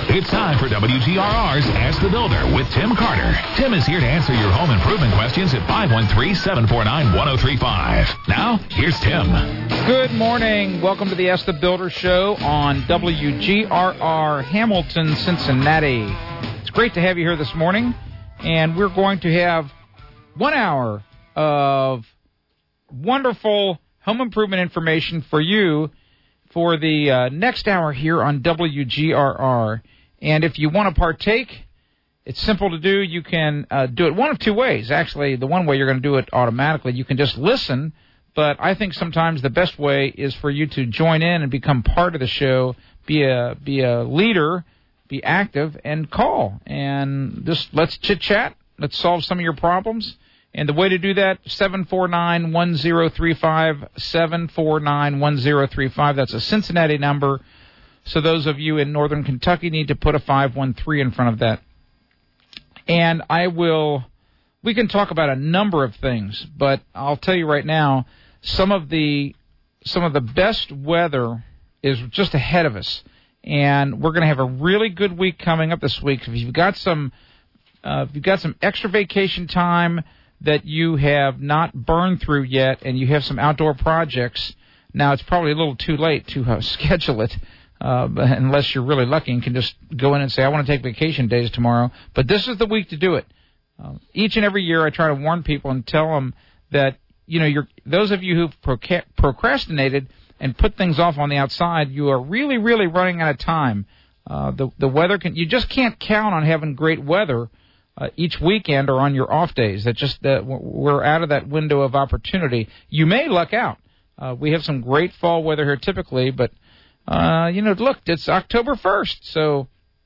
It's time for WGRR's Ask the Builder with Tim Carter. Tim is here to answer your home improvement questions at 513-749-1035. Now, here's Tim. Good morning. Welcome to the Ask the Builder show on WGRR Hamilton, Cincinnati. It's great to have you here this morning, and we're going to have 1 hour of wonderful home improvement information for you for the next hour here on WGRR. And if you want to partake, it's simple to do. You can do it one of two ways. Actually, the one way you're going to do it automatically, you can just listen. But I think sometimes the best way is for you to join in and become part of the show, be a leader, be active, and call. And just let's chit-chat. Let's solve some of your problems. And the way to do that, 749-1035, 749-1035. That's a Cincinnati number. So those of you in northern Kentucky need to put a 513 in front of that. And we can talk about a number of things, but I'll tell you right now, some of the best weather is just ahead of us. And we're going to have a really good week coming up this week. If you've got some extra vacation time that you have not burned through yet and you have some outdoor projects, now it's probably a little too late to schedule it. Unless you're really lucky and can just go in and say, I want to take vacation days tomorrow. But this is the week to do it. Each and every year I try to warn people and tell them that, those of you who've procrastinated and put things off on the outside, you are really, really running out of time. The weather you just can't count on having great weather each weekend or on your off days. We're out of that window of opportunity. You may luck out. We have some great fall weather here typically, but look, it's October 1st, so,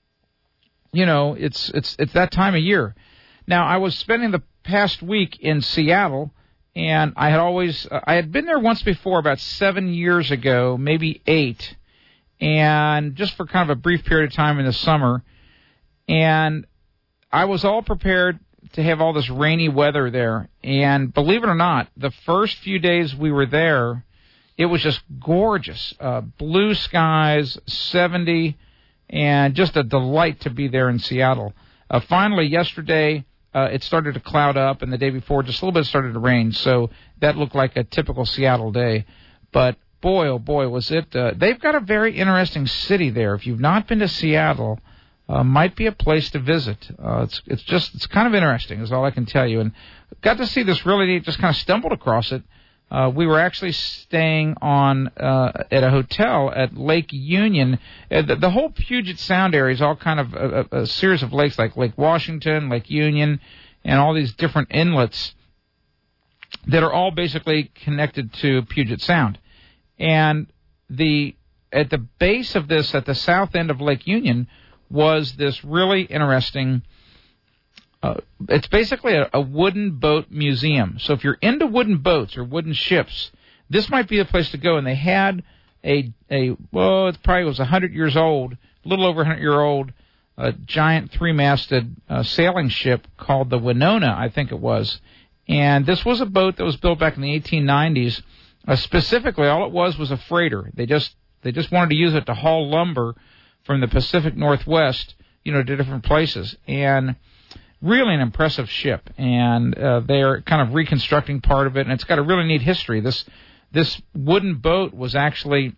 it's that time of year. Now, I was spending the past week in Seattle, and I had been there once before, about 7 years ago, maybe 8, and just for kind of a brief period of time in the summer, and I was all prepared to have all this rainy weather there, and believe it or not, the first few days we were there, it was just gorgeous, blue skies, 70, and just a delight to be there in Seattle. Finally, yesterday, it started to cloud up, and the day before, just a little bit started to rain, so that looked like a typical Seattle day. But boy, oh boy, was it! They've got a very interesting city there. If you've not been to Seattle, might be a place to visit. It's kind of interesting, is all I can tell you. And got to see this really neat. Just kind of stumbled across it. We were actually staying at a hotel at Lake Union. The whole Puget Sound area is all kind of a series of lakes, like Lake Washington, Lake Union, and all these different inlets that are all basically connected to Puget Sound. And at the base of this, at the south end of Lake Union, was this really interesting. It's basically a wooden boat museum. So if you're into wooden boats or wooden ships, this might be the place to go. And they had it probably was 100 years old, a little over 100-year-old, giant three-masted sailing ship called the Winona, I think it was. And this was a boat that was built back in the 1890s. Specifically, all it was a freighter. They just wanted to use it to haul lumber from the Pacific Northwest, to different places. And really an impressive ship, and they're kind of reconstructing part of it, and it's got a really neat history. This wooden boat was actually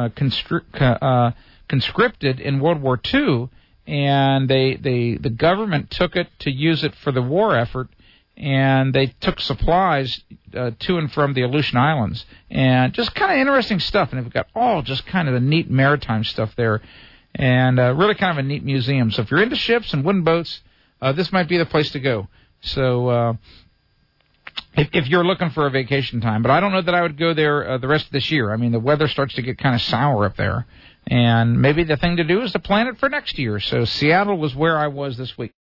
conscripted in World War II, and the government took it to use it for the war effort, and they took supplies to and from the Aleutian Islands, and just kind of interesting stuff. And they've got all just kind of the neat maritime stuff there, and really kind of a neat museum. So if you're into ships and wooden boats, this might be the place to go. So if you're looking for a vacation time. But I don't know that I would go there the rest of this year. I mean, the weather starts to get kind of sour up there. And maybe the thing to do is to plan it for next year. So Seattle was where I was this week.